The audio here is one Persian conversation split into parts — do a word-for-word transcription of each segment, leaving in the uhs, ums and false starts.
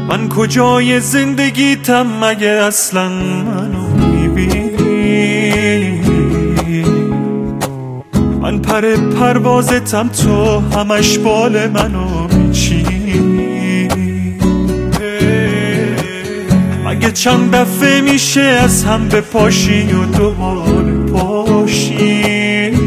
من کجای زندگیتم مگه اصلا منو میبینی؟ من پر پروازتم تو همش بال منو میچینی. مگه چند دفعه میشه از هم بپاشی و دوباره پاشی؟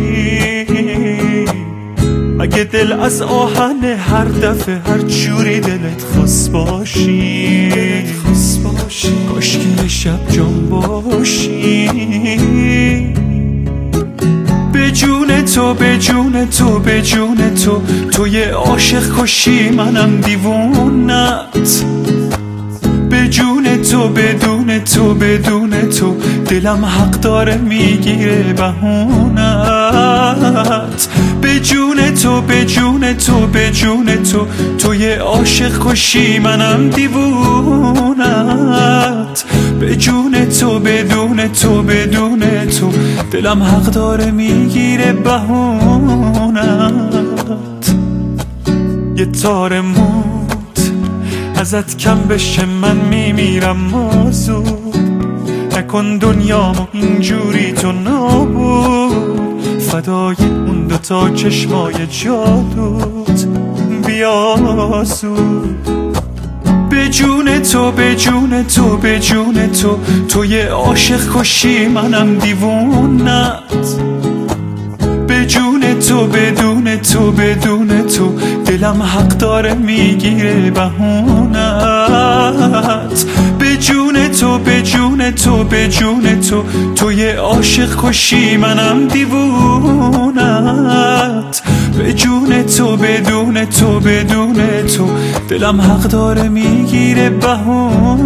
مگه دل از آهن هر دفعه هر جوری دلت خواست باشی؟ کاش که یه شب جان باشی. به جون تو به جون تو به جون تو، تو یه عاشق کشی منم دیوونت. به جون تو بدون تو بدون تو، دلم حق داره میگیره بهونت. به جون تو به جون تو به جون تو، تو یه عاشق کشی منم دیوونت. به جون تو بدون تو بدون تو، دلم حق داره میگیره بهونت. یه تار موت ازت کم بشه من میمیرم مازود. نکن دنیامو اینجوری تو نابود، فدای اون دوتا چشمای جادوت بیا زود. به جون تو به جون تو به جون تو، تو یه عاشق کشی منم دیوونت. به جون تو بدون تو بدون تو، دلم حق داره میگیره بهونت. به جون تو به جون تو به جون تو، تو یه عاشق کشی منم دیوونت. به جون تو بدون تو بدون تو، دلم حق داره میگیره بهونت.